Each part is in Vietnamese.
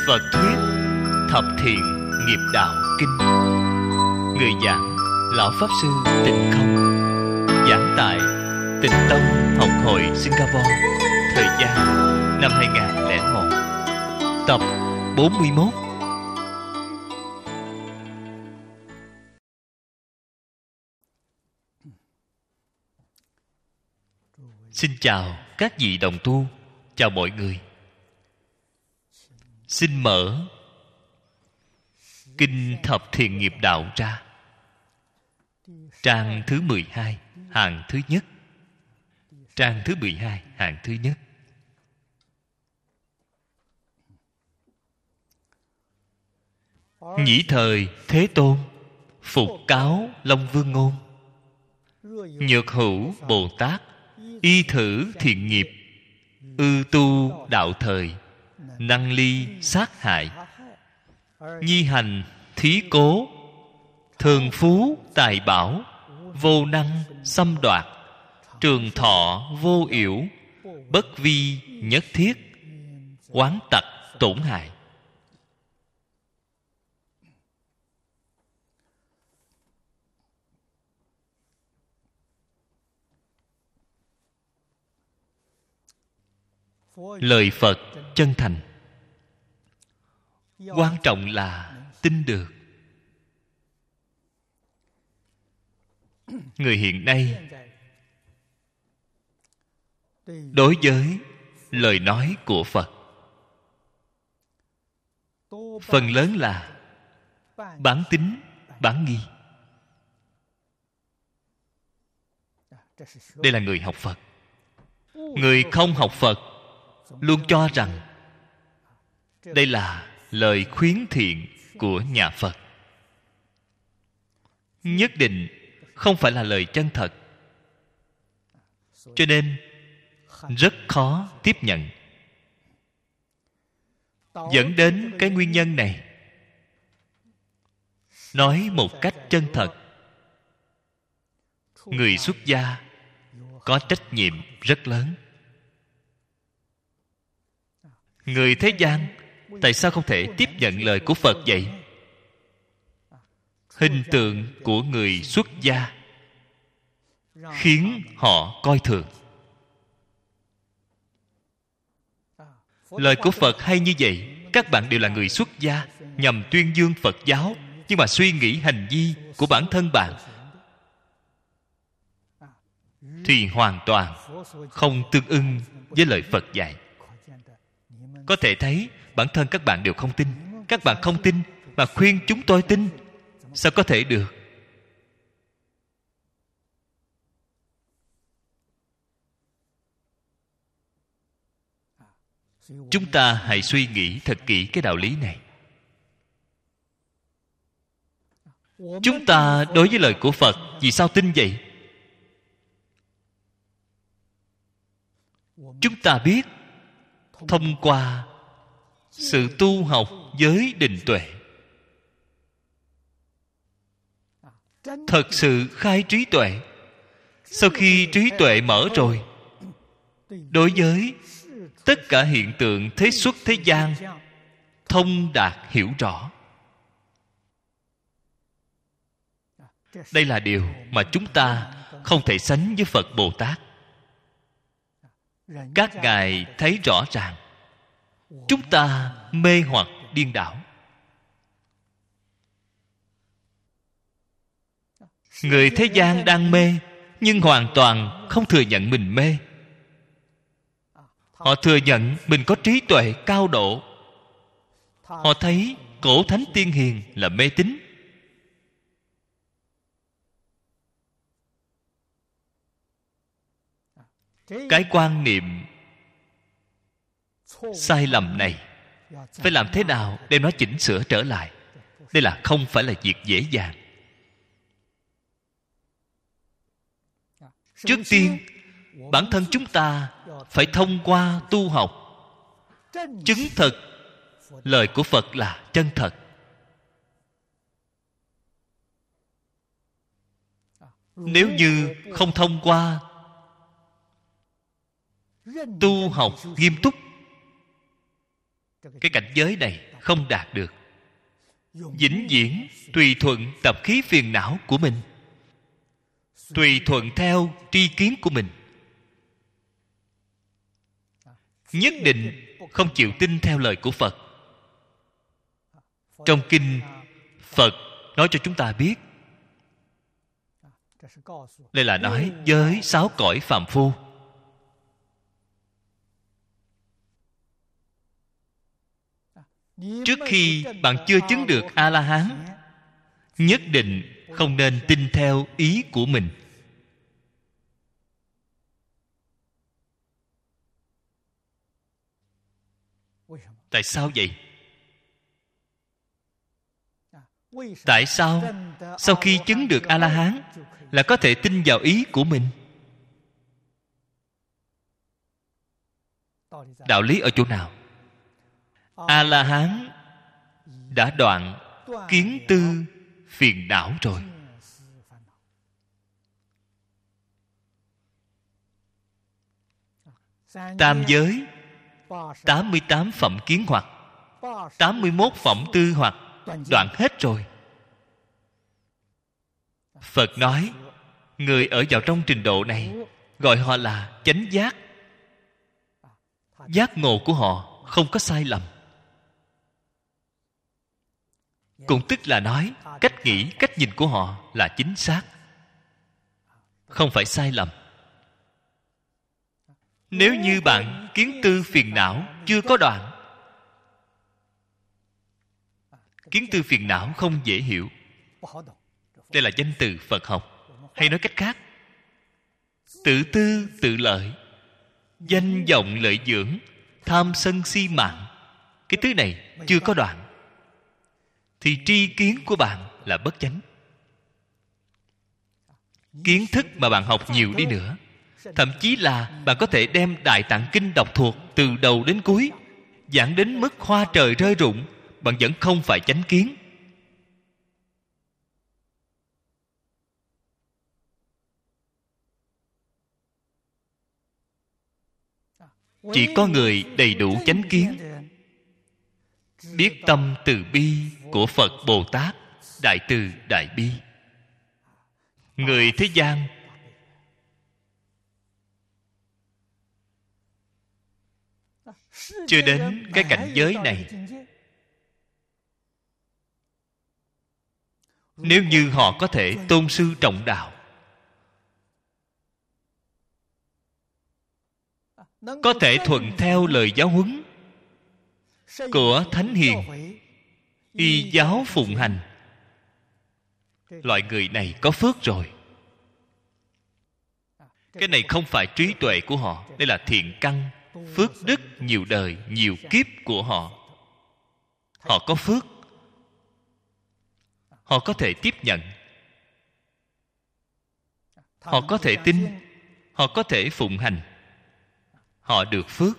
Phật thuyết Thập Thiện Nghiệp Đạo Kinh. Người giảng Lão Pháp Sư Tịnh Không. Giảng tại Tịnh Tông Học hội Singapore. Thời gian năm 2001. Tập 41. Xin chào các vị đồng tu. Chào mọi người. Xin mở Kinh Thập Thiện Nghiệp Đạo ra. Trang thứ 12, hàng thứ nhất. Trang thứ 12, hàng thứ nhất. Nhĩ thời Thế Tôn phục cáo Long Vương ngôn: Nhược hữu Bồ Tát y thử thiện nghiệp, ư tu đạo thời, năng ly sát hại, nhi hành thí cố, thường phú tài bảo, vô năng xâm đoạt, trường thọ vô yểu, bất vi nhất thiết, oán tặc tổn hại. Lời Phật chân thành. Quan trọng là tin được. Người hiện nay đối với lời nói của Phật, phần lớn là bán tín bán nghi. Đây là người học Phật. Người không học Phật luôn cho rằng đây là lời khuyến thiện của nhà Phật, nhất định không phải là lời chân thật, cho nên rất khó tiếp nhận. Dẫn đến cái nguyên nhân này, nói một cách chân thật, người xuất gia có trách nhiệm rất lớn. Người thế gian tại sao không thể tiếp nhận lời của Phật vậy? Hình tượng của người xuất gia khiến họ coi thường. Lời của Phật hay như vậy, các bạn đều là người xuất gia, nhằm tuyên dương Phật giáo, nhưng mà suy nghĩ hành vi của bản thân bạn thì hoàn toàn không tương ưng với lời Phật dạy. Có thể thấy bản thân các bạn đều không tin. Các bạn không tin mà khuyên chúng tôi tin, sao có thể được? Chúng ta hãy suy nghĩ thật kỹ cái đạo lý này. Chúng ta đối với lời của Phật vì sao tin vậy? Chúng ta biết thông qua sự tu học giới định tuệ, thật sự khai trí tuệ. Sau khi trí tuệ mở rồi, đối với tất cả hiện tượng thế xuất thế gian thông đạt hiểu rõ. Đây là điều mà chúng ta không thể sánh với Phật Bồ Tát. Các ngài thấy rõ ràng, chúng ta mê hoặc điên đảo. Người thế gian đang mê, nhưng hoàn toàn không thừa nhận mình mê. Họ thừa nhận mình có trí tuệ cao độ. Họ thấy cổ thánh tiên hiền là mê tín. Cái quan niệm sai lầm này phải làm thế nào để nó chỉnh sửa trở lại? Đây là không phải là việc dễ dàng. Trước tiên, bản thân chúng ta phải thông qua tu học chứng thực lời của Phật là chân thật. Nếu như không thông qua tu học nghiêm túc, cái cảnh giới này không đạt được. Vĩnh viễn tùy thuận tập khí phiền não của mình, tùy thuận theo tri kiến của mình, nhất định không chịu tin theo lời của Phật. Trong kinh, Phật nói cho chúng ta biết, đây là nói với 6 cõi phàm phu. Trước khi bạn chưa chứng được A-la-hán, nhất định không nên tin theo ý của mình. Tại sao vậy? Tại sao sau khi chứng được A-la-hán là có thể tin vào ý của mình? Đạo lý ở chỗ nào? A-la-hán đã đoạn kiến tư phiền não rồi. Tam giới 88 phẩm kiến hoặc, 81 phẩm tư hoặc đoạn hết rồi. Phật nói người ở vào trong trình độ này gọi họ là chánh giác. Giác ngộ của họ không có sai lầm. Cũng tức là nói cách nghĩ, cách nhìn của họ là chính xác, không phải sai lầm. Nếu như bạn kiến tư phiền não chưa có đoạn, kiến tư phiền não không dễ hiểu. Đây là danh từ Phật học. Hay nói cách khác, tự tư tự lợi, danh vọng lợi dưỡng, tham sân si mạng, cái thứ này chưa có đoạn, thì tri kiến của bạn là bất chánh. Kiến thức mà bạn học nhiều đi nữa, thậm chí là bạn có thể đem Đại Tạng Kinh đọc thuộc từ đầu đến cuối, giảng đến mức hoa trời rơi rụng, bạn vẫn không phải chánh kiến. Chỉ có người đầy đủ chánh kiến, biết tâm từ bi của Phật Bồ Tát, đại từ đại bi. Người thế gian chưa đến cái cảnh giới này, nếu như họ có thể tôn sư trọng đạo, có thể thuận theo lời giáo huấn của Thánh Hiền, y giáo phụng hành, loại người này có phước rồi. Cái này không phải trí tuệ của họ, đây là thiện căn, phước đức nhiều đời, nhiều kiếp của họ. Họ có phước, họ có thể tiếp nhận, họ có thể tin, họ có thể phụng hành, họ được phước.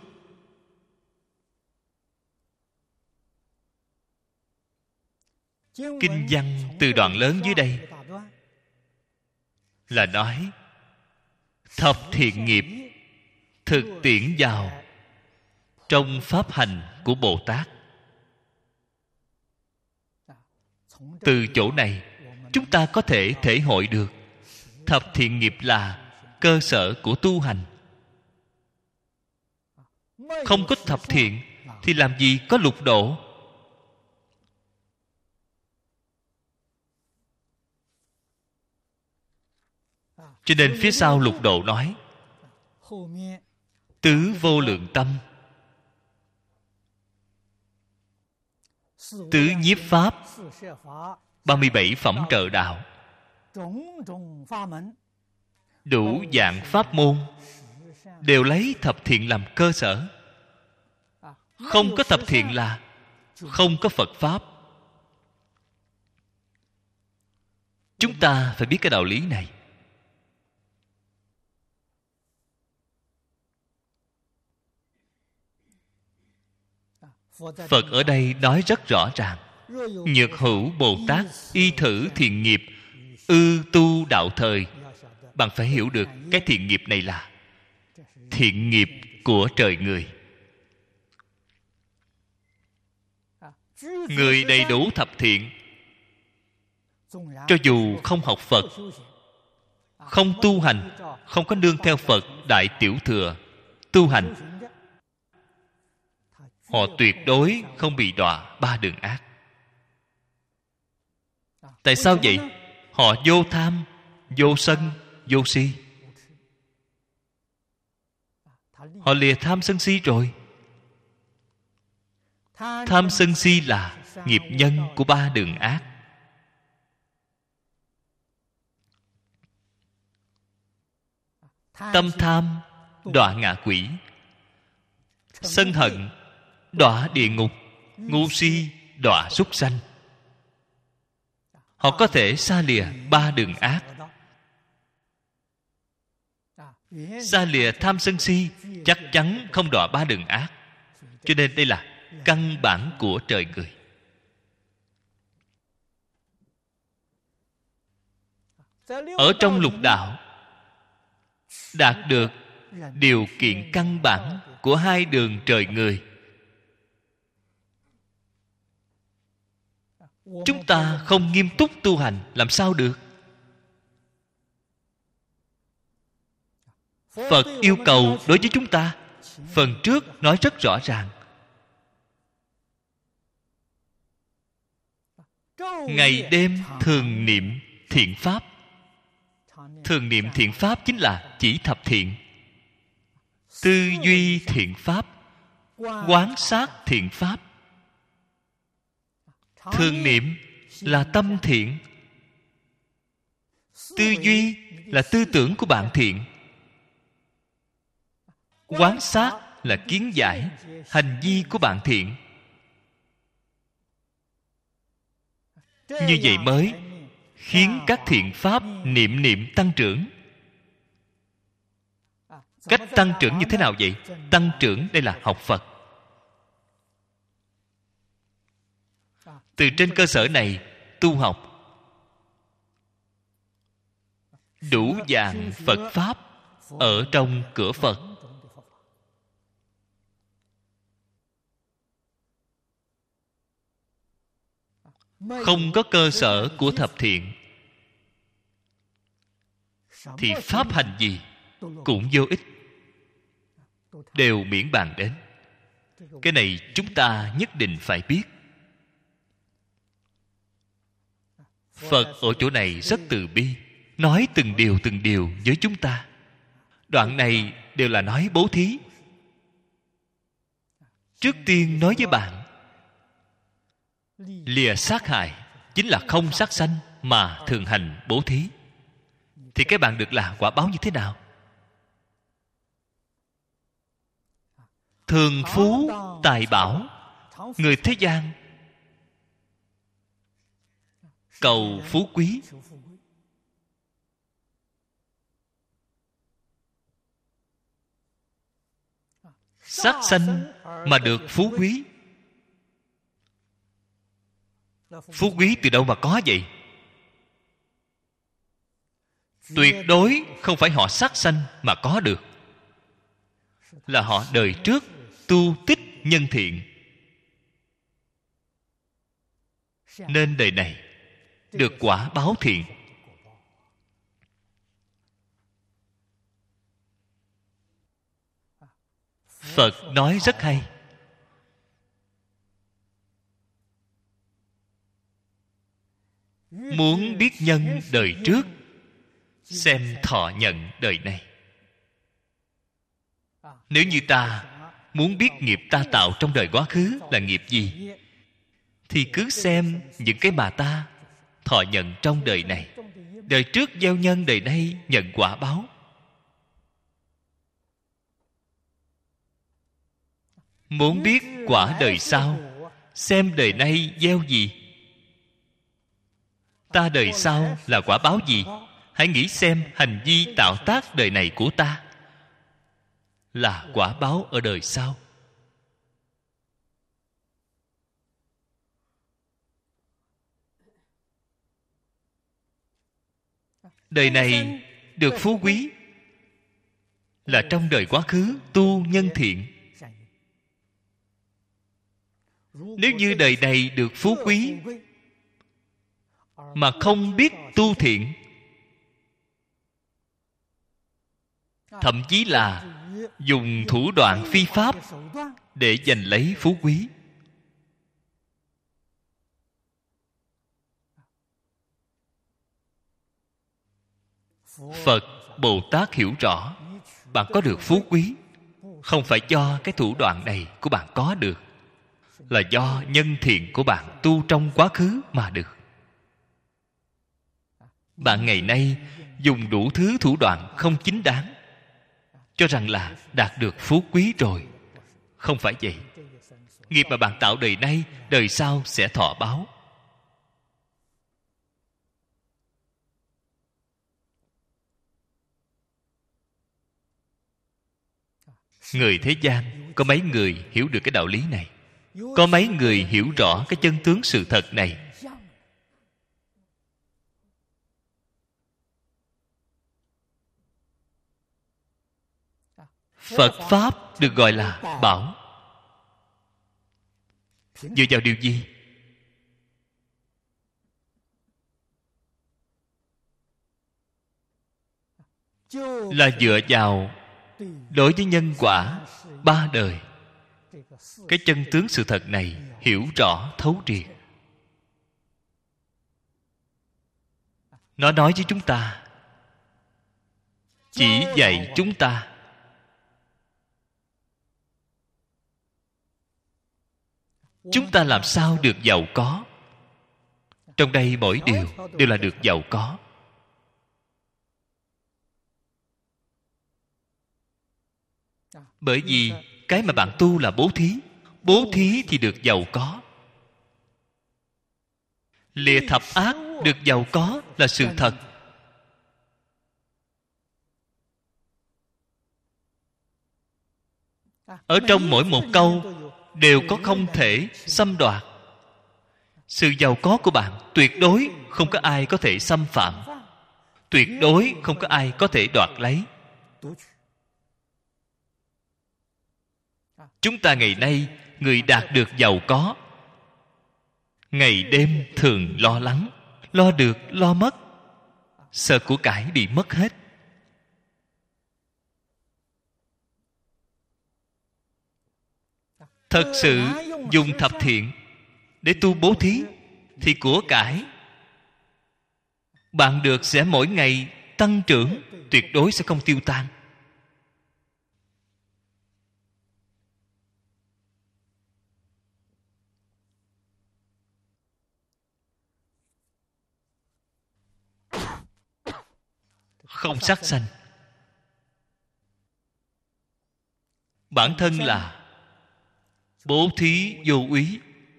Kinh văn từ đoạn lớn dưới đây là nói thập thiện nghiệp thực tiễn vào trong pháp hành của Bồ Tát. Từ chỗ này chúng ta có thể thể hội được thập thiện nghiệp là cơ sở của tu hành. Không có thập thiện thì làm gì có lục độ. Cho nên phía sau lục độ nói tứ vô lượng tâm, tứ nhiếp pháp, 37 phẩm trợ đạo, đủ dạng pháp môn, đều lấy thập thiện làm cơ sở. Không có thập thiện là không có Phật Pháp. Chúng ta phải biết cái đạo lý này. Phật ở đây nói rất rõ ràng: nhược hữu Bồ Tát y thử thiện nghiệp, ư tu đạo thời. Bạn phải hiểu được cái thiện nghiệp này là thiện nghiệp của trời người. người đầy đủ thập thiện, cho dù không học Phật, không tu hành, không có nương theo Phật Đại Tiểu Thừa tu hành, họ tuyệt đối không bị đọa ba đường ác. Tại sao vậy? Họ vô tham, vô sân, vô si. Họ lìa tham sân si rồi. Tham sân si là nghiệp nhân của ba đường ác. Tâm tham đọa ngạ quỷ, sân hận đọa địa ngục, ngu si đọa súc sanh. Họ có thể xa lìa ba đường ác. Xa lìa tham sân si chắc chắn không đọa ba đường ác. Cho nên đây là căn bản của trời người. Ở trong lục đạo đạt được điều kiện căn bản của hai đường trời người. Chúng ta không nghiêm túc tu hành làm sao được? Phật yêu cầu đối với chúng ta, phần trước nói rất rõ ràng. Ngày đêm thường niệm thiện pháp. Thường niệm thiện pháp chính là chỉ thập thiện. Tư duy thiện pháp, quán sát thiện pháp. Thường niệm là tâm thiện, tư duy là tư tưởng của bạn thiện, quán sát là kiến giải hành vi của bạn thiện. Như vậy mới khiến các thiện pháp niệm niệm tăng trưởng. Cách tăng trưởng như thế nào vậy? Tăng trưởng đây là học Phật. Từ trên cơ sở này tu học đủ dạng Phật pháp ở trong cửa Phật. Không có cơ sở của thập thiện thì pháp hành gì cũng vô ích, đều miễn bàn đến. Cái này chúng ta nhất định phải biết. Phật ở chỗ này rất từ bi, nói từng điều với chúng ta. Đoạn này đều là nói bố thí. Trước tiên nói với bạn, lìa sát hại chính là không sát sanh mà thường hành bố thí, thì các bạn được là quả báo như thế nào? Thường phú tài bảo. Người thế gian cầu phú quý, sát sanh mà được phú quý. Phú quý từ đâu mà có vậy? Tuyệt đối không phải họ sát sanh mà có được, là họ đời trước tu tích nhân thiện, nên đời này được quả báo thiện. Phật nói rất hay. Muốn biết nhân đời trước, xem thọ nhận đời này. Nếu như ta muốn biết nghiệp ta tạo trong đời quá khứ là nghiệp gì, thì cứ xem những cái mà ta thọ nhận trong đời này. Đời trước gieo nhân, đời nay nhận quả báo. Muốn biết quả đời sau, xem đời nay gieo gì, ta đời sau là quả báo gì. Hãy nghĩ xem hành vi tạo tác đời này của ta là quả báo ở đời sau. Đời này được phú quý là trong đời quá khứ tu nhân thiện. Nếu như đời này được phú quý mà không biết tu thiện, thậm chí là dùng thủ đoạn phi pháp để giành lấy phú quý, Phật Bồ Tát hiểu rõ bạn có được phú quý không phải do cái thủ đoạn này của bạn có được, là do nhân thiện của bạn tu trong quá khứ mà được. Bạn ngày nay dùng đủ thứ thủ đoạn không chính đáng, cho rằng là đạt được phú quý rồi. Không phải vậy. Nghiệp mà bạn tạo đời nay, đời sau sẽ thọ báo. Người thế gian có mấy người hiểu được cái đạo lý này? Có mấy người hiểu rõ cái chân tướng sự thật này? Phật Pháp được gọi là bảo. Dựa vào điều gì? Là dựa vào đối với nhân quả ba đời. Cái chân tướng sự thật này hiểu rõ thấu triệt. Nó nói với chúng ta, chỉ dạy chúng ta chúng ta làm sao được giàu có. Trong đây mỗi điều đều là được giàu có. Bởi vì cái mà bạn tu là bố thí. Bố thí thì được giàu có. Lìa thập ác được giàu có là sự thật. Ở trong mỗi một câu đều có không thể xâm đoạt. Sự giàu có của bạn tuyệt đối không có ai có thể xâm phạm, tuyệt đối không có ai có thể đoạt lấy. Chúng ta ngày nay, người đạt được giàu có, ngày đêm thường lo lắng, lo được lo mất, sợ của cải bị mất hết. Thật sự dùng thập thiện để tu bố thí thì của cải bạn được sẽ mỗi ngày tăng trưởng, tuyệt đối sẽ không tiêu tan. Không sát sanh. Bản thân là bố thí vô úy.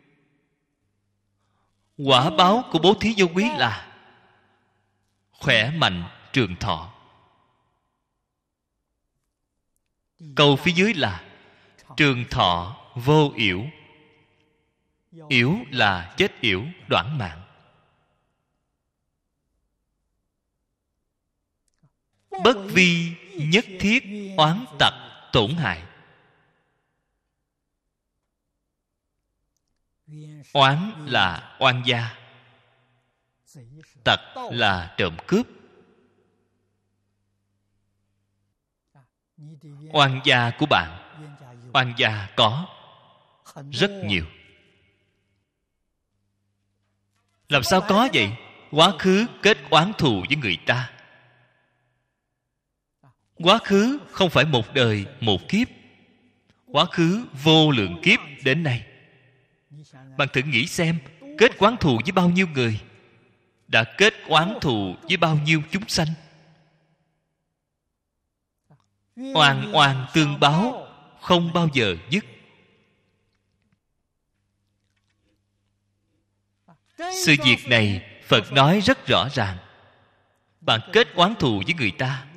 Quả báo của bố thí vô úy là khỏe mạnh trường thọ. Câu phía dưới là trường thọ vô yểu. Yểu là chết yểu, đoạn mạng. Bất vi nhất thiết oán tặc tổn hại. Oán là oan gia, tặc là trộm cướp. Oan gia của bạn, oan gia có rất nhiều. Làm sao có vậy? Quá khứ kết oán thù với người ta. Quá khứ không phải một đời một kiếp, quá khứ vô lượng kiếp đến nay. Bạn thử nghĩ xem, kết oán thù với bao nhiêu người, đã kết oán thù với bao nhiêu chúng sanh. Oan oan tương báo, không bao giờ dứt. Sự việc này Phật nói rất rõ ràng. Bạn kết oán thù với người ta,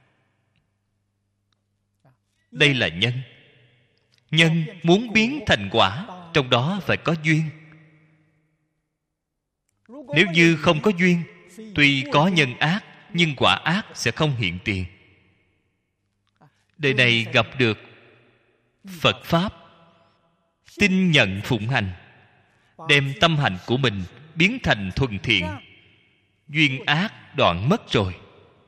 đây là nhân. Nhân muốn biến thành quả, trong đó phải có duyên. Nếu như không có duyên, tuy có nhân ác, nhưng quả ác sẽ không hiện tiền. Đời này gặp được Phật Pháp, tin nhận phụng hành, đem tâm hành của mình biến thành thuần thiện, duyên ác đoạn mất rồi.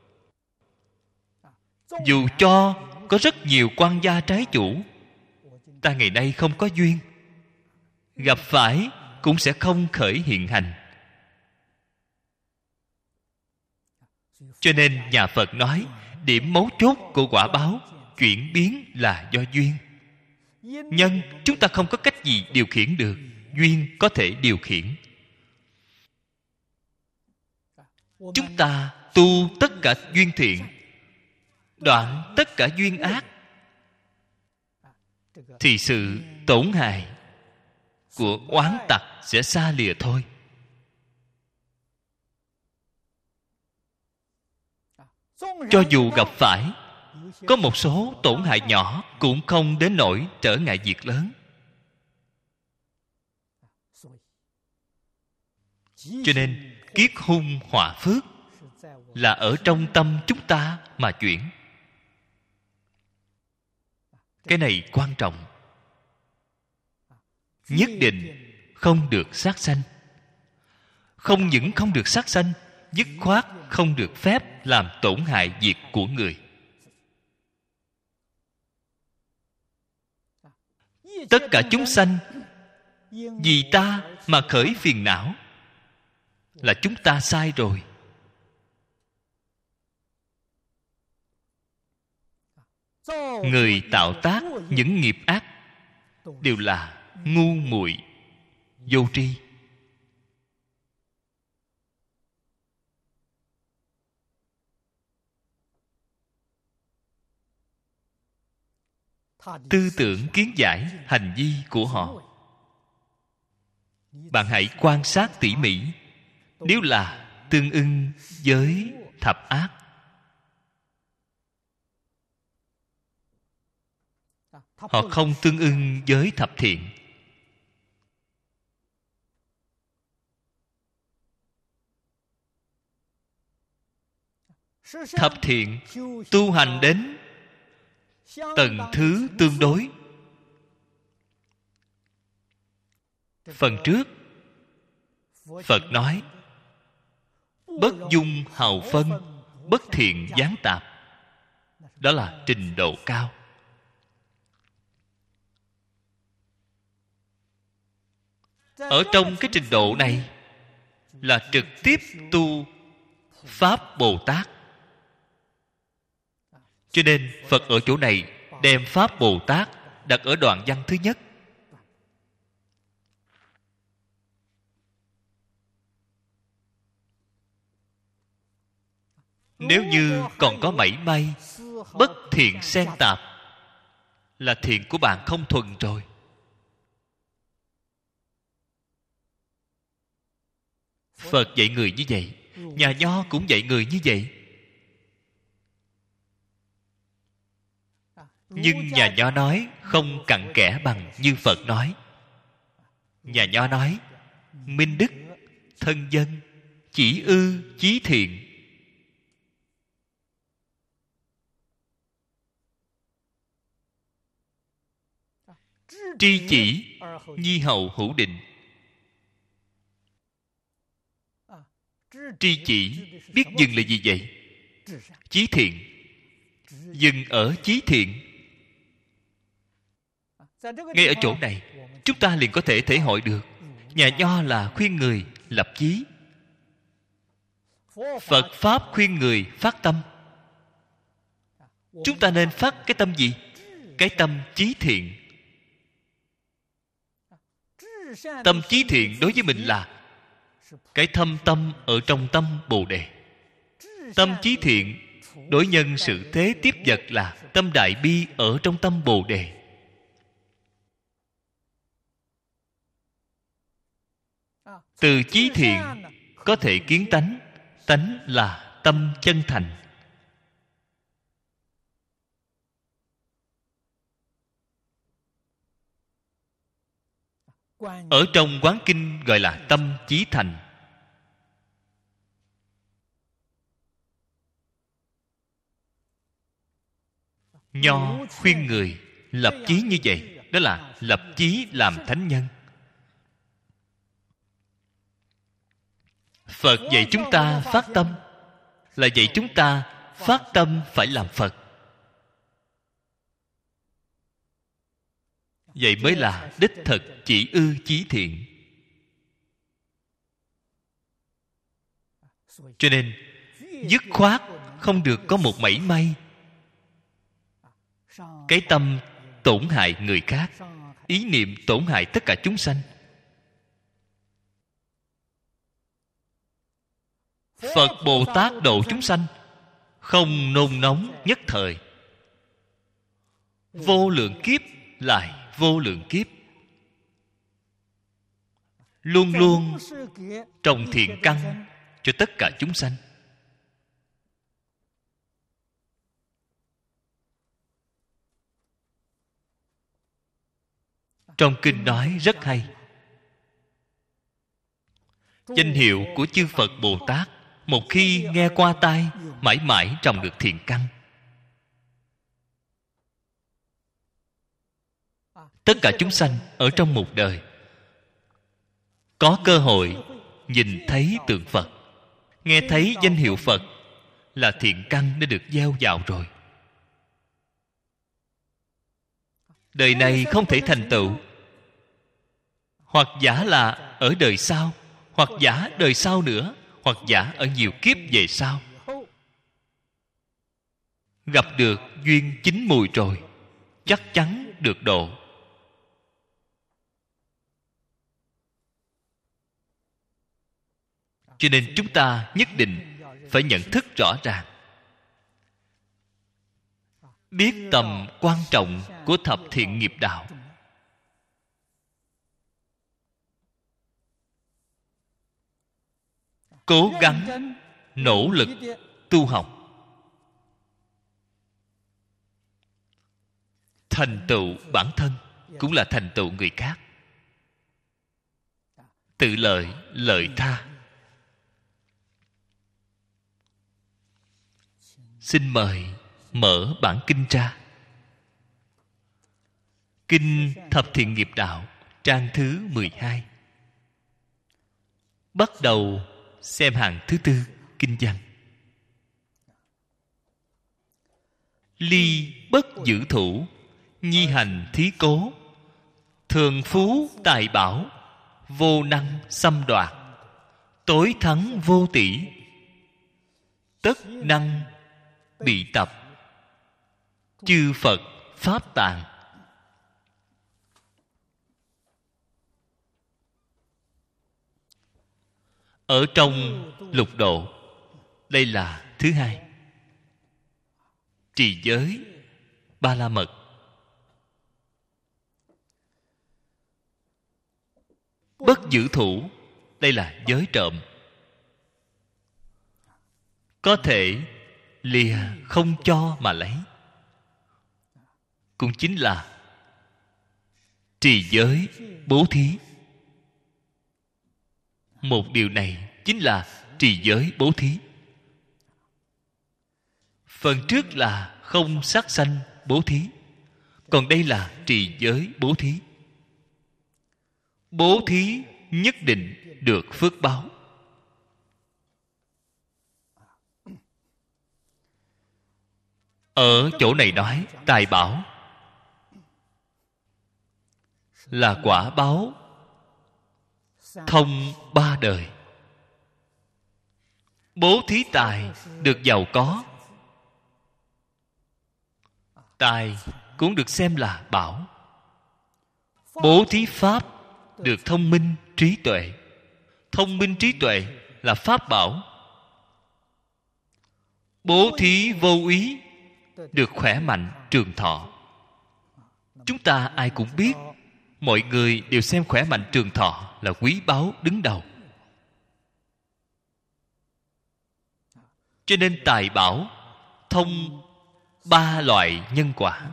Dù cho có rất nhiều quan gia trái chủ, ta ngày nay không có duyên, gặp phải cũng sẽ không khởi hiện hành. Cho nên nhà Phật nói, điểm mấu chốt của quả báo chuyển biến là do duyên. Nhân chúng ta không có cách gì điều khiển được, duyên có thể điều khiển. Chúng ta tu tất cả duyên thiện, đoạn tất cả duyên ác, thì sự tổn hại của oán tặc sẽ xa lìa thôi. Cho dù gặp phải có một số tổn hại nhỏ, cũng không đến nỗi trở ngại việc lớn. Cho nên kiết hung họa phước là ở trong tâm chúng ta mà chuyển. Cái này quan trọng. Nhất định không được sát sanh. Không những không được sát sanh, dứt khoát không được phép làm tổn hại việc của người. Tất cả chúng sanh vì ta mà khởi phiền não, là chúng ta sai rồi. Người tạo tác những nghiệp ác đều là ngu muội, vô tri. Tư tưởng kiến giải hành vi của họ, bạn hãy quan sát tỉ mỉ. Nếu là tương ưng với thập ác, họ không tương ưng với thập thiện. Thập thiện tu hành đến tầng thứ tương đối. Phần trước Phật nói bất dung hào phân, bất thiện gián tạp. Đó là trình độ cao. Ở trong cái trình độ này là trực tiếp tu Pháp Bồ Tát. Cho nên Phật ở chỗ này đem Pháp Bồ Tát đặt ở đoạn văn thứ nhất. Nếu như còn có mảy may bất thiện xen tạp, là thiện của bạn không thuần rồi. Phật dạy người như vậy, nhà Nho cũng dạy người như vậy. Nhưng nhà Nho nói không cặn kẽ bằng như Phật nói. Nhà Nho nói minh đức, thân dân, chỉ ư, chí thiện. Tri chỉ, nhi hậu hữu định. Tri chỉ biết dừng là gì vậy? Chí thiện. Dừng ở chí thiện. Ngay ở chỗ này chúng ta liền có thể thể hội được nhà Nho là khuyên người lập chí, Phật Pháp khuyên người phát tâm. Chúng ta nên phát cái tâm gì? Cái tâm chí thiện. Tâm chí thiện đối với mình là cái thâm tâm ở trong tâm Bồ Đề. Tâm chí thiện đối nhân sự thế tiếp vật là tâm đại bi ở trong tâm Bồ Đề. Từ chí thiện có thể kiến tánh. Tánh là tâm chân thành. Ở trong Quán Kinh gọi là tâm chí thành. Nho khuyên người lập chí như vậy. đó là lập chí làm thánh nhân. Phật dạy chúng ta phát tâm, là dạy chúng ta phát tâm phải làm Phật. Vậy mới là đích thực chỉ ư chí thiện. Cho nên dứt khoát không được có một mảy may cái tâm tổn hại người khác, ý niệm tổn hại tất cả chúng sanh. Phật Bồ Tát độ chúng sanh không nôn nóng nhất thời, vô lượng kiếp lại vô lượng kiếp, luôn luôn trồng thiện căn cho tất cả chúng sanh. Trong kinh nói rất hay. Danh hiệu của chư Phật Bồ Tát một khi nghe qua tai, mãi mãi trồng được thiện căn. Tất cả chúng sanh ở trong một đời có cơ hội nhìn thấy tượng Phật, nghe thấy danh hiệu Phật, là thiện căn đã được gieo vào rồi. Đời này không thể thành tựu, hoặc giả là ở đời sau, hoặc giả đời sau nữa, hoặc giả ở nhiều kiếp về sau, gặp được duyên chín mùi rồi, chắc chắn được độ. Cho nên chúng ta nhất định phải nhận thức rõ ràng, biết tầm quan trọng của thập thiện nghiệp đạo. Cố gắng nỗ lực tu học, thành tựu bản thân cũng là thành tựu người khác. Tự lợi lợi tha. Xin mời mở bản kinh ra. Kinh Thập Thiện Nghiệp Đạo, trang thứ 12. Bắt đầu xem hàng thứ tư, kinh văn. Ly bất giữ thủ, nhi hành thí cố, thường phú tài bảo, vô năng xâm đoạt, tối thắng vô tỷ, tất năng bị tập, chư Phật pháp tạng. Ở trong lục độ, đây là thứ hai. Trì giới Ba La Mật. Bất giữ thủ, đây là giới trộm. Có thể lìa không cho mà lấy, cũng chính là trì giới bố thí. Một điều này chính là trì giới bố thí. Phần trước là không sát sanh bố thí, còn đây là trì giới bố thí. Bố thí nhất định được phước báo. Ở chỗ này nói tài bảo là quả báo thông ba đời. Bố thí tài được giàu có, tài cũng được xem là bảo. Bố thí pháp được thông minh trí tuệ. Thông minh trí tuệ là pháp bảo. Bố thí vô úy được khỏe mạnh trường thọ. Chúng ta ai cũng biết, mọi người đều xem khỏe mạnh trường thọ là quý báu đứng đầu. Cho nên tài bảo thông ba loại nhân quả.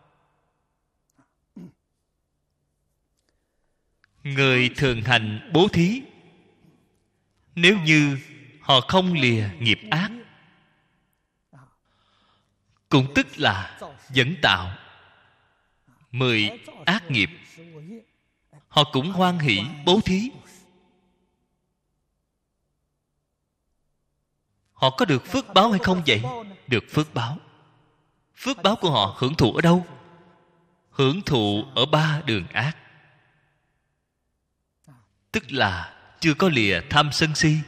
Người thường hành bố thí, nếu như họ không lìa nghiệp ác, cũng tức là dẫn tạo 10 ác nghiệp, họ cũng hoan hỷ bố thí. Họ có được phước báo hay không vậy? Được phước báo. Phước báo của họ hưởng thụ ở đâu? Hưởng thụ ở 3 đường ác. Tức là chưa có lìa tham sân si.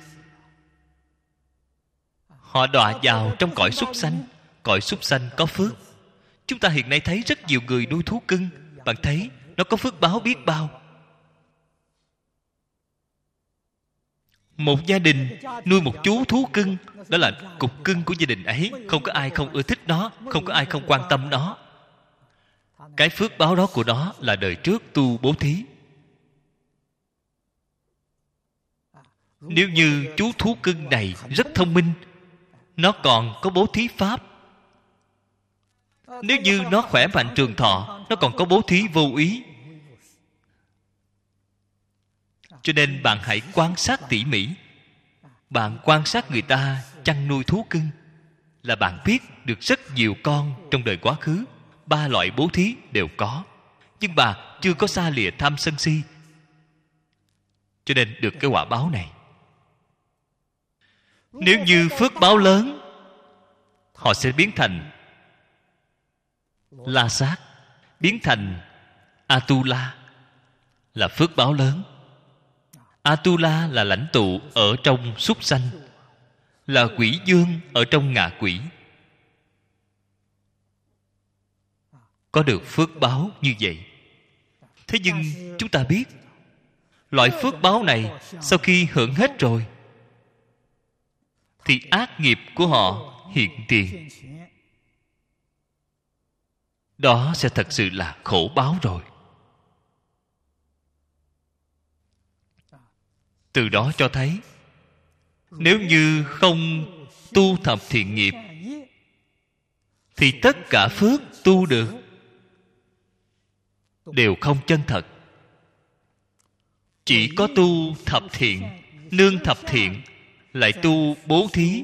Họ đọa vào trong cõi súc sanh. Cõi súc sanh có phước. Chúng ta hiện nay thấy rất nhiều người nuôi thú cưng. Bạn thấy nó có phước báo biết bao. Một gia đình nuôi một chú thú cưng, đó là cục cưng của gia đình ấy. Không có ai không ưa thích nó, không có ai không quan tâm nó. Cái phước báo đó của nó là đời trước tu bố thí. Nếu như chú thú cưng này rất thông minh, nó còn có bố thí pháp. Nếu như nó khỏe mạnh trường thọ, nó còn có bố thí vô úy. Cho nên bạn hãy quan sát tỉ mỉ. Bạn quan sát người ta chăn nuôi thú cưng, là bạn biết được rất nhiều con trong đời quá khứ. 3 loại bố thí đều có. Nhưng bà chưa có xa lìa tham sân si, cho nên được cái quả báo này. Nếu như phước báo lớn, họ sẽ biến thành La Sát, biến thành Atula, là phước báo lớn. Atula là lãnh tụ ở trong súc sanh, là quỷ vương ở trong ngạ quỷ. Có được phước báo như vậy. Thế nhưng chúng ta biết, loại phước báo này sau khi hưởng hết rồi thì ác nghiệp của họ hiện tiền. Đó sẽ thật sự là khổ báo rồi. Từ đó cho thấy, nếu như không tu thập thiện nghiệp thì tất cả phước tu được đều không chân thật. Chỉ có tu thập thiện, nương thập thiện, lại tu bố thí,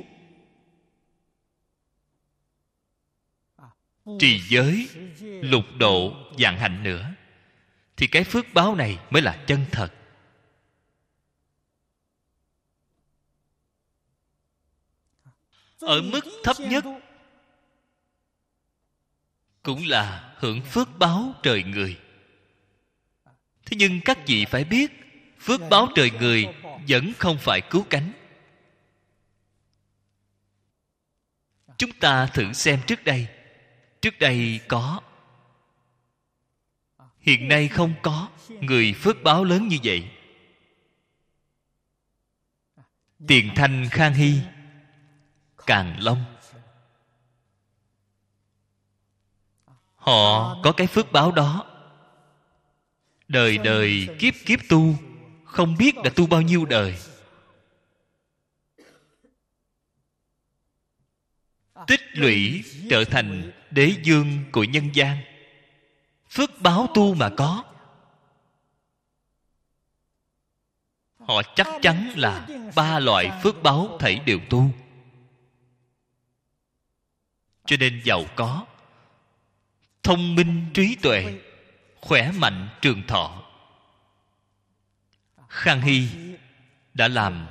trì giới, lục độ, vạn hạnh nữa, thì cái phước báo này mới là chân thật. Ở mức thấp nhất cũng là hưởng phước báo trời người. Thế nhưng các vị phải biết, phước báo trời người vẫn không phải cứu cánh. Chúng ta thử xem trước đây có, hiện nay không có người phước báo lớn như vậy. Tiền Thanh, Khang Hy, Càn Long, họ có cái phước báo đó. Đời đời kiếp kiếp tu, không biết đã tu bao nhiêu đời, tích lũy trở thành đế vương của nhân gian. Phước báo tu mà có, họ chắc chắn là 3 loại phước báo thảy đều tu. Cho nên giàu có, thông minh trí tuệ, khỏe mạnh trường thọ. Khang Hy đã làm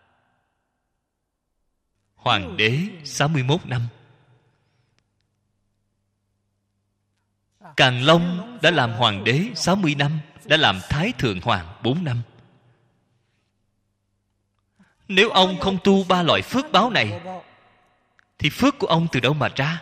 hoàng đế 61 năm. Càn Long đã làm hoàng đế 60 năm, đã làm thái thượng hoàng 4 năm. Nếu ông không tu 3 loại phước báo này thì phước của ông từ đâu mà ra?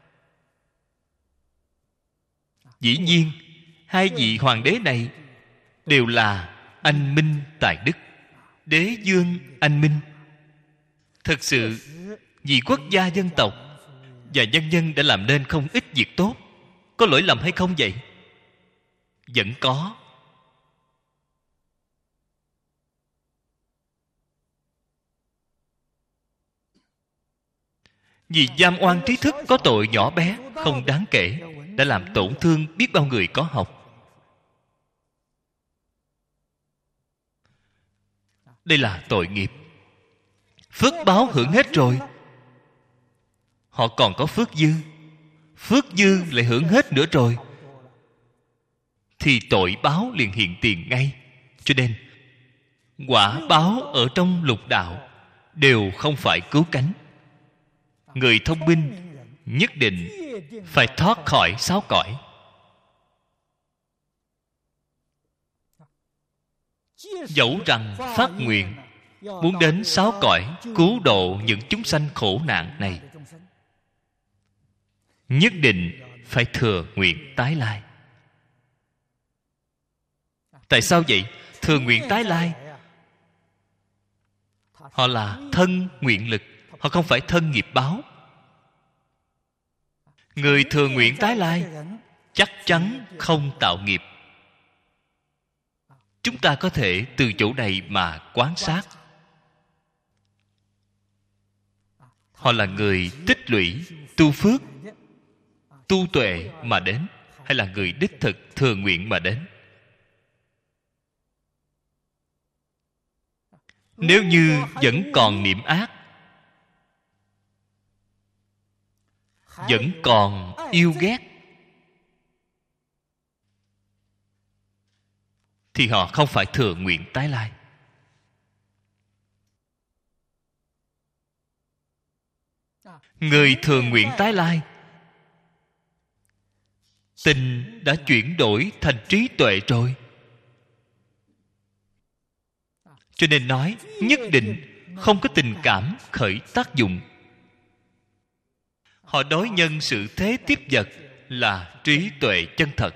Dĩ nhiên 2 vị hoàng đế này đều là anh minh tài đức, đế vương anh minh. Thực sự vì quốc gia dân tộc và nhân dân đã làm nên không ít việc tốt. Có lỗi lầm hay không vậy? Vẫn có. Vì giam oan trí thức có tội nhỏ bé, không đáng kể, đã làm tổn thương biết bao người có học. Đây là tội nghiệp. Phước báo hưởng hết rồi, họ còn có phước dư. Phước dư lại hưởng hết nữa rồi, thì tội báo liền hiện tiền ngay. Cho nên quả báo ở trong lục đạo đều không phải cứu cánh. Người thông minh nhất định phải thoát khỏi sáu cõi. Dẫu rằng phát nguyện muốn đến sáu cõi cứu độ những chúng sanh khổ nạn này, nhất định phải thừa nguyện tái lai. Tại sao vậy? Thừa nguyện tái lai, họ là thân nguyện lực, họ không phải thân nghiệp báo. Người thừa nguyện tái lai chắc chắn không tạo nghiệp. Chúng ta có thể từ chỗ này mà quan sát. Họ là người tích lũy, tu phước, tu tuệ mà đến, hay là người đích thực thừa nguyện mà đến? Nếu như vẫn còn niệm ác, vẫn còn yêu ghét, thì họ không phải thừa nguyện tái lai. Người thừa nguyện tái lai, tình đã chuyển đổi thành trí tuệ rồi. Cho nên nói nhất định không có tình cảm khởi tác dụng. Họ đối nhân sự thế tiếp vật là trí tuệ chân thật,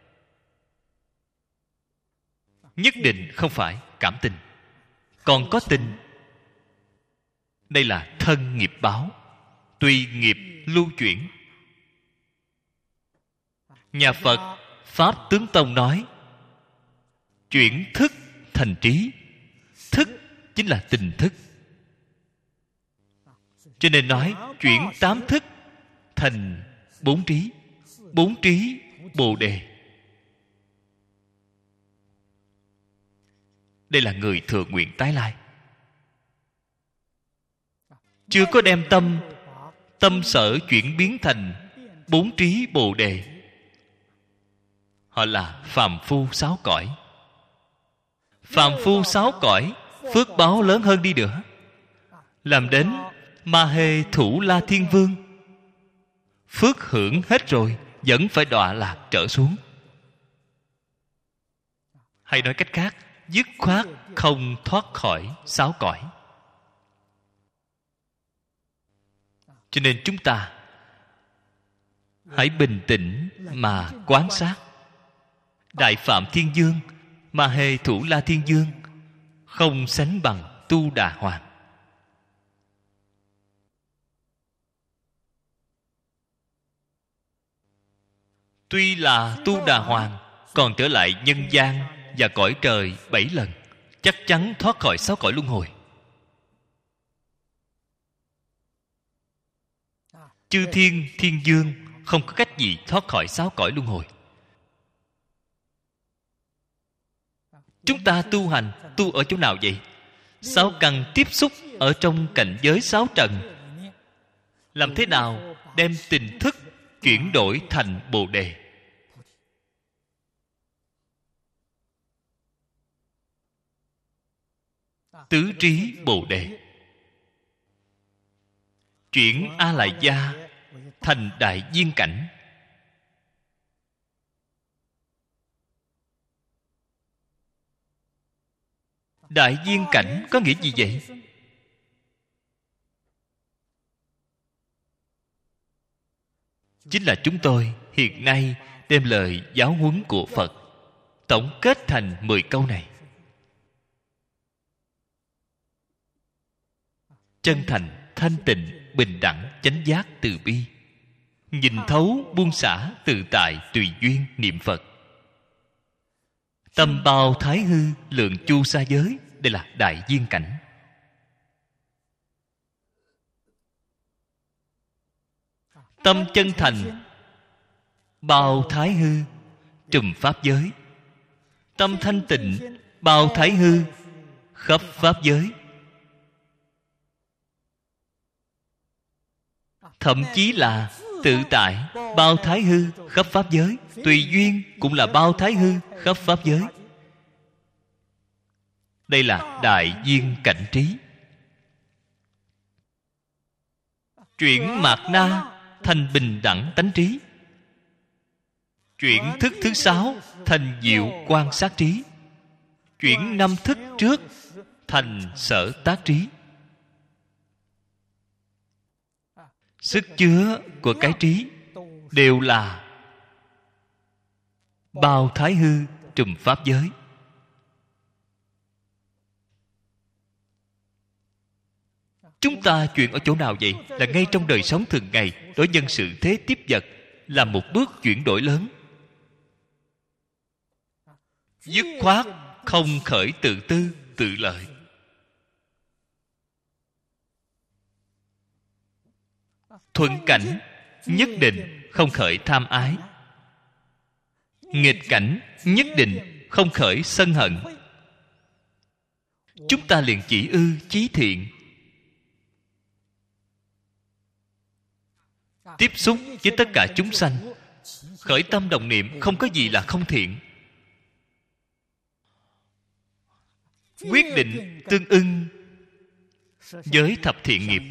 nhất định không phải cảm tình. Còn có tình, đây là thân nghiệp báo, tùy nghiệp lưu chuyển. Nhà Phật Pháp Tướng Tông nói chuyển thức thành trí. Thức chính là tình thức. Cho nên nói chuyển 8 thức thành 4 trí. 4 trí Bồ Đề. Đây là người thừa nguyện tái lai. Chưa có đem tâm sở chuyển biến thành 4 trí Bồ Đề. Họ là phàm phu 6 cõi. Phàm phu 6 cõi, phước báo lớn hơn đi nữa, làm đến Ma Hê Thủ La Thiên Vương, phước hưởng hết rồi, vẫn phải đọa lạc trở xuống. Hay nói cách khác, dứt khoát không thoát khỏi 6 cõi. Cho nên chúng ta hãy bình tĩnh mà quan sát. Đại Phạm Thiên Dương, Ma Hê Thủ La Thiên Dương không sánh bằng Tu Đà Hoàng. Tuy là Tu Đà Hoàng còn trở lại nhân gian và cõi trời 7 lần, chắc chắn thoát khỏi 6 cõi luân hồi. Chư Thiên Thiên Dương không có cách gì thoát khỏi 6 cõi luân hồi. Chúng ta tu hành, tu ở chỗ nào vậy? 6 căn tiếp xúc ở trong cảnh giới 6 trần. Làm thế nào đem tình thức chuyển đổi thành Bồ Đề? Tứ trí Bồ Đề. Chuyển A Lại Gia thành Đại Viên Cảnh. Đại viên cảnh có nghĩa gì vậy? Chính là chúng tôi hiện nay đem lời giáo huấn của Phật tổng kết thành 10 câu này. Chân thành, thanh tịnh, bình đẳng, chánh giác, từ bi. Nhìn thấu, buông xả, tự tại, tùy duyên, niệm Phật. Tâm bao thái hư, lượng chu sa giới. Đây là đại viên cảnh. Tâm chân thành, bao thái hư, trùm pháp giới. Tâm thanh tịnh, bao thái hư, khắp pháp giới. Thậm chí là tự tại bao thái hư khắp pháp giới, tùy duyên cũng là bao thái hư khắp pháp giới. Đây là đại duyên cảnh trí. Chuyển mạt na thành bình đẳng tánh trí. Chuyển thức thứ 6 thành diệu quan sát trí. Chuyển 5 thức trước thành sở tác trí. Sức chứa của cái trí đều là bao thái hư trùm pháp giới. Chúng ta chuyển ở chỗ nào vậy? Là ngay trong đời sống thường ngày, đối nhân sự thế tiếp vật, là một bước chuyển đổi lớn. Dứt khoát không khởi tự tư tự lợi. Thuận cảnh nhất định không khởi tham ái. Nghịch cảnh nhất định không khởi sân hận. Chúng ta liền chỉ ư chí thiện. Tiếp xúc với tất cả chúng sanh, khởi tâm đồng niệm không có gì là không thiện. Quyết định tương ưng với thập thiện nghiệp.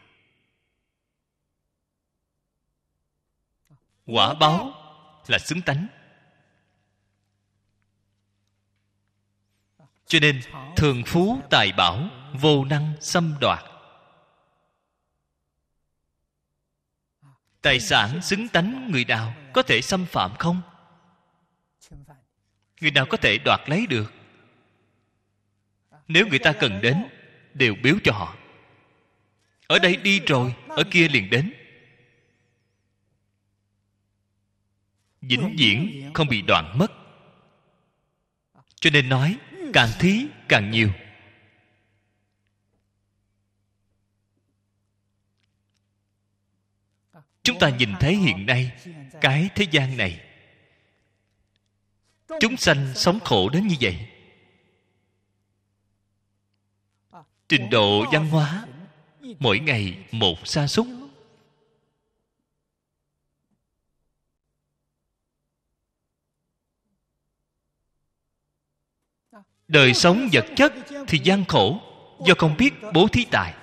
Quả báo là xứng tánh. Cho nên thường phú tài bảo vô năng xâm đoạt. Tài sản xứng tánh người nào có thể xâm phạm không? Người nào có thể đoạt lấy được? Nếu người ta cần đến, đều biếu cho họ. Ở đây đi rồi, ở kia liền đến. Vĩnh viễn không bị đoạn mất. Cho nên nói càng thí càng nhiều. Chúng ta nhìn thấy hiện nay cái thế gian này, chúng sanh sống khổ đến như vậy. Trình độ văn hóa mỗi ngày một sa sút. Đời sống vật chất thì gian khổ, do không biết bố thí tài.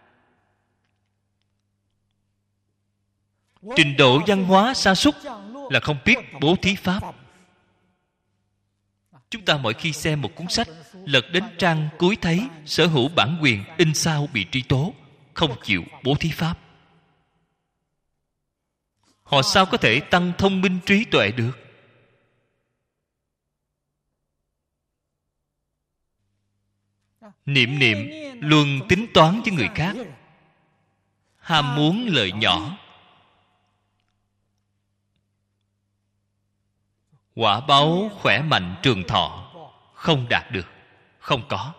Trình độ văn hóa sa sút là không biết bố thí pháp. Chúng ta mỗi khi xem một cuốn sách, lật đến trang cuối thấy sở hữu bản quyền in sao bị truy tố, không chịu bố thí pháp. Họ sao có thể tăng thông minh trí tuệ được? Niệm niệm luôn tính toán với người khác, ham muốn lợi nhỏ. Quả báo khỏe mạnh trường thọ không đạt được, không có.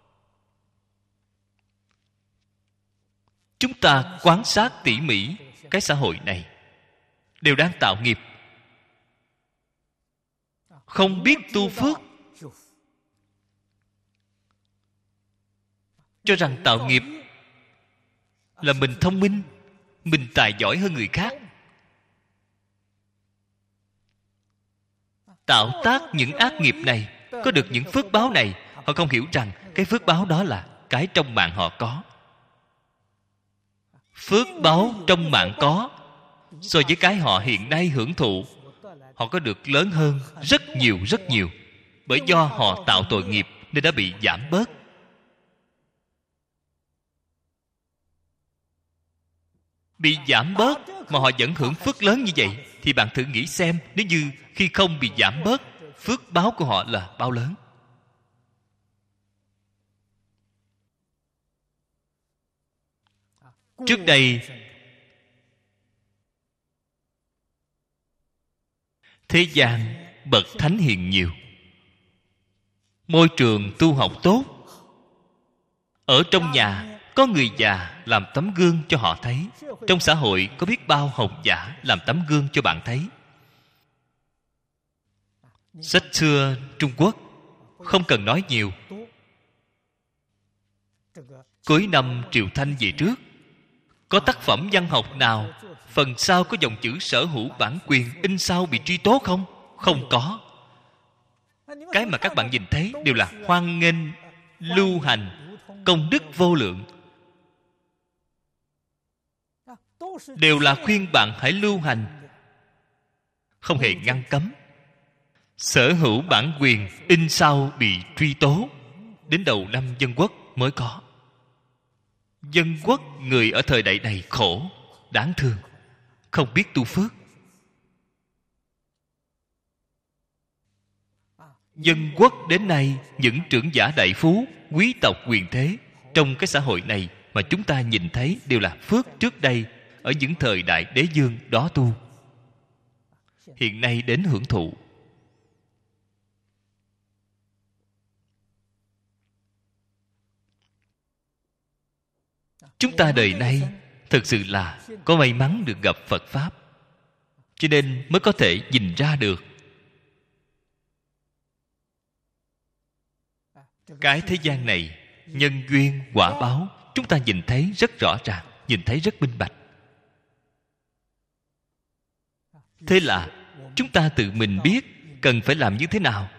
Chúng ta quan sát tỉ mỉ cái xã hội này, đều đang tạo nghiệp, không biết tu phước, cho rằng tạo nghiệp là mình thông minh, mình tài giỏi hơn người khác. Tạo tác những ác nghiệp này, có được những phước báo này, họ không hiểu rằng cái phước báo đó là cái trong mạng họ có. Phước báo trong mạng có, so với cái họ hiện nay hưởng thụ, họ có được lớn hơn rất nhiều rất nhiều. Bởi do họ tạo tội nghiệp nên đã bị giảm bớt. Bị giảm bớt mà họ vẫn hưởng phước lớn như vậy, thì bạn thử nghĩ xem, nếu như khi không bị giảm bớt, phước báo của họ là bao lớn. Trước đây thế gian bậc thánh hiền nhiều, môi trường tu học tốt. Ở trong nhà có người già làm tấm gương cho họ thấy. Trong xã hội có biết bao học giả làm tấm gương cho bạn thấy. Sách xưa Trung Quốc không cần nói nhiều. Cuối năm Triều Thanh về trước, Có tác phẩm văn học nào phần sau có dòng chữ sở hữu bản quyền in sau bị truy tố không? Không có. Cái mà các bạn nhìn thấy đều là hoan nghênh, lưu hành, công đức vô lượng. Đều là khuyên bạn hãy lưu hành, không hề ngăn cấm. Sở hữu bản quyền in sau bị truy tố, đến đầu năm Dân Quốc mới có. Dân Quốc người ở thời đại này khổ, đáng thương, không biết tu phước. Dân Quốc đến nay, những trưởng giả đại phú, quý tộc quyền thế trong cái xã hội này mà chúng ta nhìn thấy đều là phước trước đây ở những thời đại đế dương đó tu, hiện nay đến hưởng thụ. Chúng ta đời nay thực sự là có may mắn được gặp Phật Pháp, cho nên mới có thể nhìn ra được cái thế gian này, nhân duyên quả báo, chúng ta nhìn thấy rất rõ ràng, nhìn thấy rất minh bạch. Thế là chúng ta tự mình biết cần phải làm như thế nào.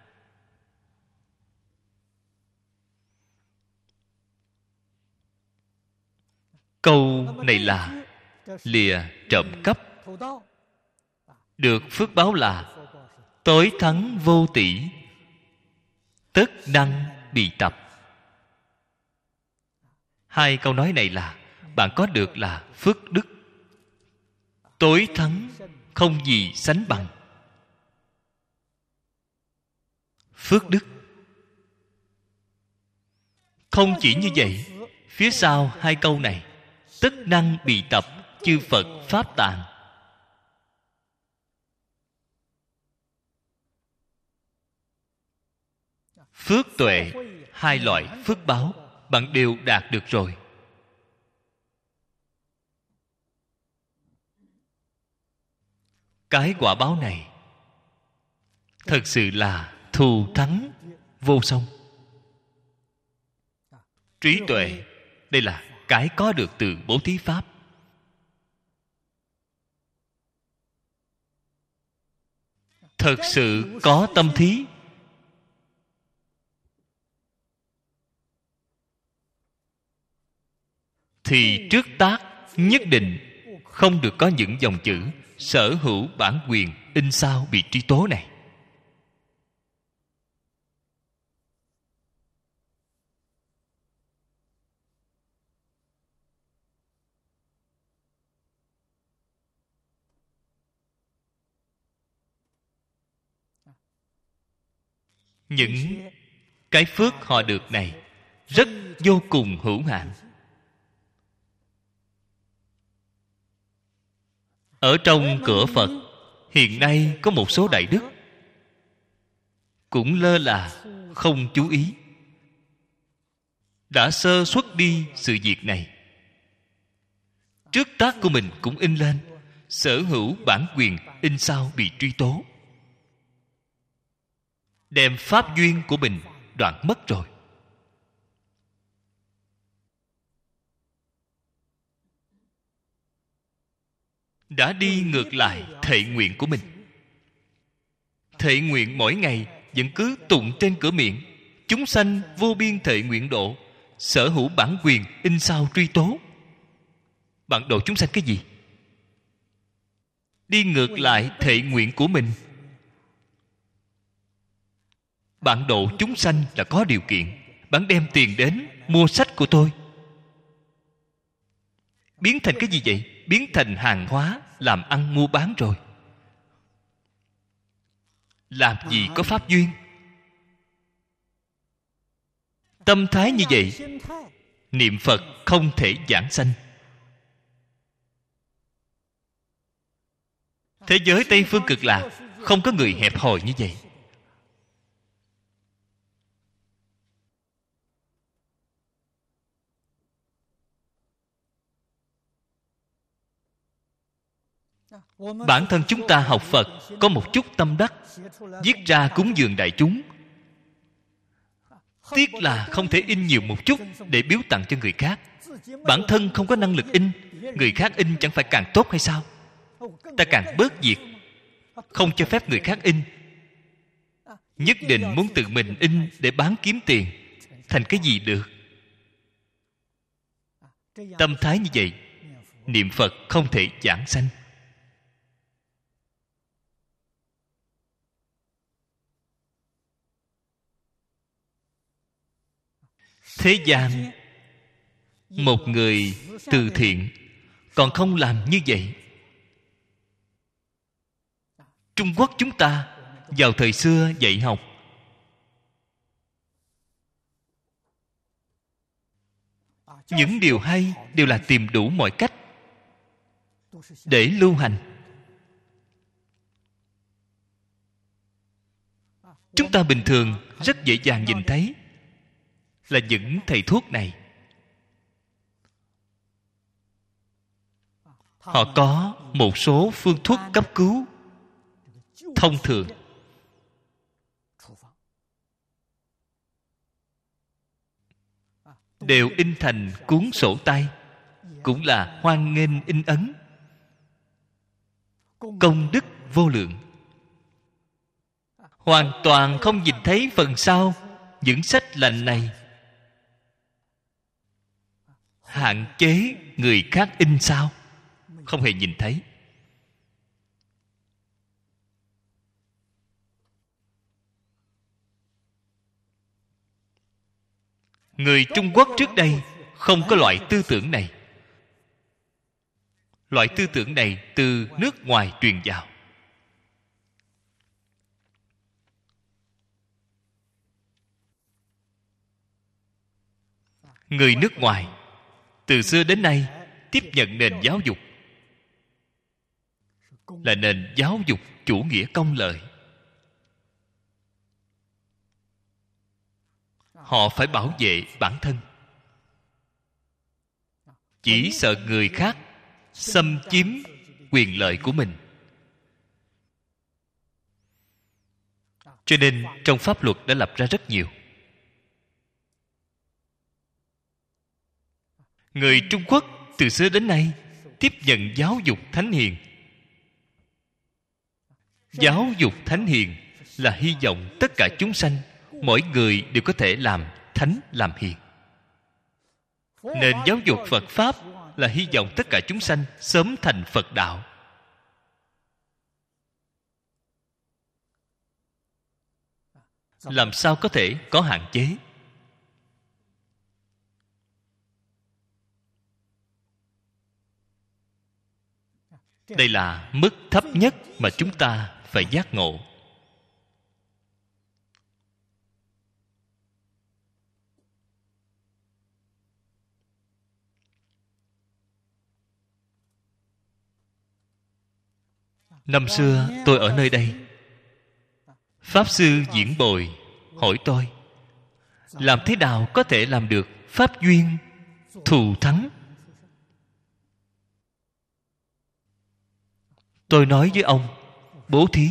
Câu này là lìa trộm cắp, được phước báo là tối thắng vô tỷ, tất năng bị tập. Hai câu nói này là bạn có được là phước đức. Tối thắng không gì sánh bằng phước đức. Không chỉ như vậy, phía sau hai câu này, tất năng bị tập, chư Phật Pháp tạng. Phước tuệ, hai loại phước báo bạn đều đạt được rồi. Cái quả báo này thật sự là thù thắng vô song. Trí tuệ, đây là cái có được từ bố thí pháp. Thật sự có tâm thí, thì trước tác nhất định không được có những dòng chữ sở hữu bản quyền in sao bị truy tố này. Những cái phước họ được này rất vô cùng hữu hạn. Ở trong cửa Phật hiện nay có một số đại đức cũng lơ là, không chú ý, đã sơ suất đi sự việc này. Trước tác của mình cũng in lên sở hữu bản quyền in sao bị truy tố, đem pháp duyên của mình đoạn mất rồi. Đã đi ngược lại thệ nguyện của mình. Thệ nguyện mỗi ngày vẫn cứ tụng trên cửa miệng: chúng sanh vô biên thệ nguyện độ, sở hữu bản quyền in sao truy tố. Bạn độ chúng sanh cái gì? Đi ngược lại thệ nguyện của mình. Bạn độ chúng sanh là có điều kiện. Bạn đem tiền đến mua sách của tôi, biến thành cái gì vậy? Biến thành hàng hóa, làm ăn mua bán rồi. Làm gì có pháp duyên? Tâm thái như vậy, niệm Phật không thể giảng sanh. Thế giới Tây Phương Cực Lạc không có người hẹp hòi như vậy. Bản thân chúng ta học Phật có một chút tâm đắc, viết ra cúng dường đại chúng. Tiếc là không thể in nhiều một chút để biếu tặng cho người khác. Bản thân không có năng lực in, người khác in chẳng phải càng tốt hay sao? Ta càng bớt việc, không cho phép người khác in, nhất định muốn tự mình in để bán kiếm tiền, thành cái gì được? Tâm thái như vậy, niệm Phật không thể giảng sanh. Thế gian, một người từ thiện còn không làm như vậy. Trung Quốc chúng ta vào thời xưa dạy học, những điều hay đều là tìm đủ mọi cách để lưu hành. Chúng ta bình thường rất dễ dàng nhìn thấy là những thầy thuốc này, họ có một số phương thuốc cấp cứu thông thường, đều in thành cuốn sổ tay, cũng là hoan nghênh in ấn, công đức vô lượng. Hoàn toàn không nhìn thấy phần sau những sách lạnh này hạn chế người khác in sao, không hề nhìn thấy. Người Trung Quốc trước đây không có loại tư tưởng này. Loại tư tưởng này từ nước ngoài truyền vào. Người nước ngoài từ xưa đến nay tiếp nhận nền giáo dục là nền giáo dục chủ nghĩa công lợi. Họ phải bảo vệ bản thân, chỉ sợ người khác xâm chiếm quyền lợi của mình. Cho nên trong pháp luật đã lập ra rất nhiều. Người Trung Quốc từ xưa đến nay tiếp nhận giáo dục thánh hiền. Giáo dục thánh hiền là hy vọng tất cả chúng sanh, mỗi người đều có thể làm thánh làm hiền. Nền giáo dục Phật Pháp là hy vọng tất cả chúng sanh sớm thành Phật đạo. Làm sao có thể có hạn chế? Đây là mức thấp nhất mà chúng ta phải giác ngộ. Năm xưa tôi ở nơi đây, Pháp Sư Diễn Bồi hỏi tôi, làm thế nào có thể làm được pháp duyên thù thắng? Tôi nói với ông, bố thí.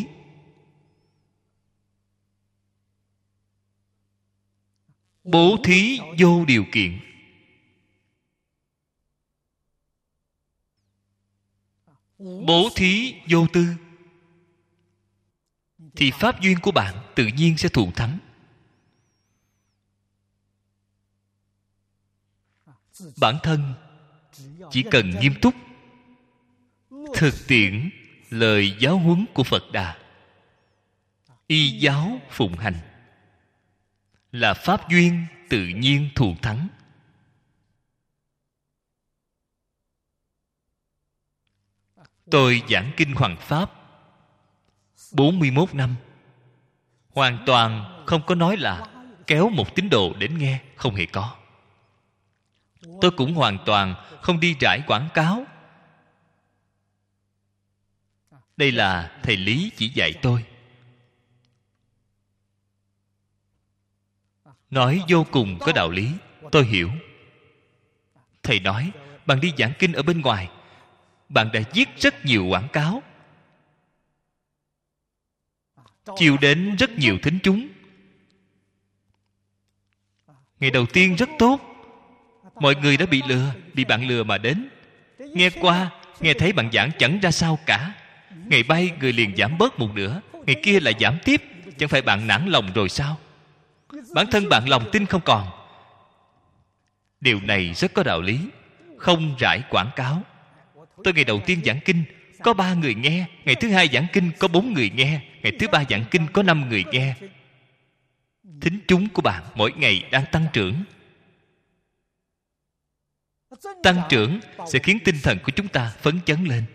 Bố thí vô điều kiện. Bố thí vô tư, thì pháp duyên của bạn tự nhiên sẽ thù thắng. Bản thân chỉ cần nghiêm túc thực tiễn lời giáo huấn của Phật Đà, y giáo phụng hành, là pháp duyên tự nhiên thù thắng. Tôi giảng kinh Hoằng Pháp 41 năm, hoàn toàn không có nói là kéo một tín đồ đến nghe, không hề có. Tôi cũng hoàn toàn không đi rải quảng cáo. Đây là thầy Lý chỉ dạy tôi. Nói vô cùng có đạo lý, tôi hiểu. Thầy nói, bạn đi giảng kinh ở bên ngoài, bạn đã viết rất nhiều quảng cáo, chiêu đến rất nhiều thính chúng. Ngày đầu tiên rất tốt, mọi người đã bị lừa, bị bạn lừa mà đến. Nghe qua, nghe thấy bạn giảng chẳng ra sao cả. Ngày bay người liền giảm bớt một nửa, ngày kia lại giảm tiếp. Chẳng phải bạn nản lòng rồi sao? Bản thân bạn lòng tin không còn. Điều này rất có đạo lý. Không rải quảng cáo. Tôi ngày đầu tiên giảng kinh có 3 người nghe, ngày thứ hai giảng kinh có 4 người nghe, ngày thứ ba giảng kinh có 5 người nghe. Thính chúng của bạn mỗi ngày đang tăng trưởng. Tăng trưởng sẽ khiến tinh thần của chúng ta phấn chấn lên.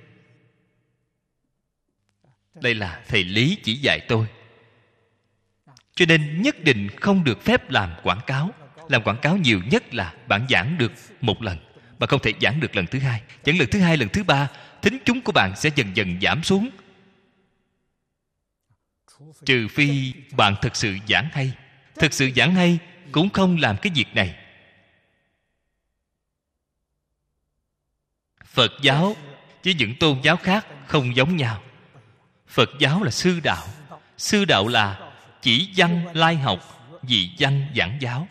Đây là thầy Lý chỉ dạy tôi. Cho nên nhất định không được phép làm quảng cáo. Làm quảng cáo nhiều nhất là bạn giảng được một lần, bạn không thể giảng được lần thứ hai. Giảng lần thứ hai, lần thứ ba, thính chúng của bạn sẽ dần dần giảm xuống. Trừ phi bạn thực sự giảng hay. Thực sự giảng hay cũng không làm cái việc này. Phật giáo với những tôn giáo khác không giống nhau. Phật giáo là sư đạo. Sư đạo là chỉ văn lai học, dị văn giảng giáo.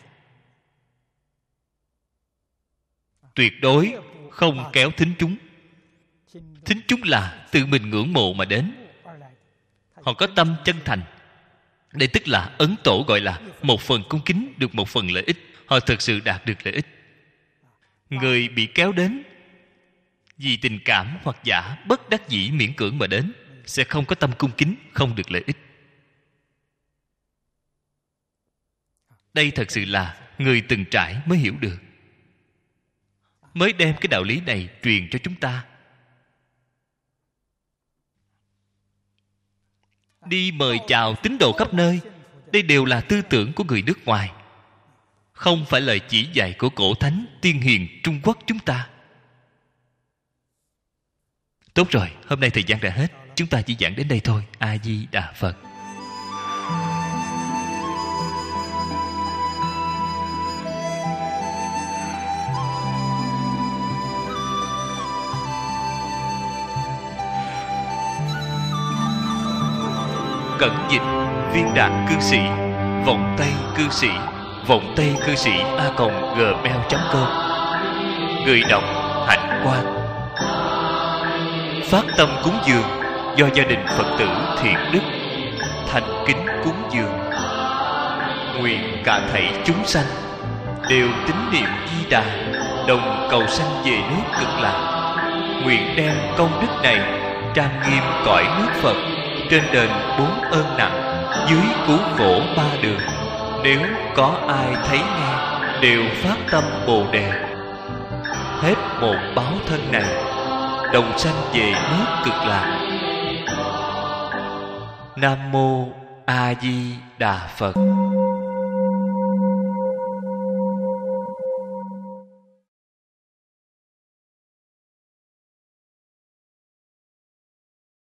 Tuyệt đối không kéo thính chúng. Thính chúng là tự mình ngưỡng mộ mà đến. Họ có tâm chân thành. Đây tức là Ấn Tổ gọi là một phần cung kính được một phần lợi ích. Họ thực sự đạt được lợi ích. Người bị kéo đến vì tình cảm hoặc giả bất đắc dĩ miễn cưỡng mà đến sẽ không có tâm cung kính, không được lợi ích. Đây thật sự là người từng trải mới hiểu được, mới đem cái đạo lý này truyền cho chúng ta. Đi mời chào tín đồ khắp nơi, đây đều là tư tưởng của người nước ngoài, không phải lời chỉ dạy của cổ thánh tiên hiền Trung Quốc chúng ta. Tốt rồi, hôm nay thời gian đã hết, chúng ta chỉ giảng đến đây thôi. A Di Đà Phật. Cẩn dịch Viên Đạt Cư Sĩ, Vọng Tây Cư Sĩ, Vọng Tây Cư Sĩ @gmail.com. Người đọc Hạnh Quang. Phát tâm cúng dường do gia đình Phật tử Thiện Đức thành kính cúng dường. Nguyện cả thảy chúng sanh đều tín niệm Di Đà, đồng cầu sanh về nước Cực Lạc. Nguyện đem công đức này trang nghiêm cõi nước Phật, trên đền 4 ơn nặng, dưới cứu khổ 3 đường. Nếu có ai thấy nghe đều phát tâm Bồ Đề, hết một báo thân này đồng sanh về nước Cực Lạc. Nam mô A Di Đà Phật.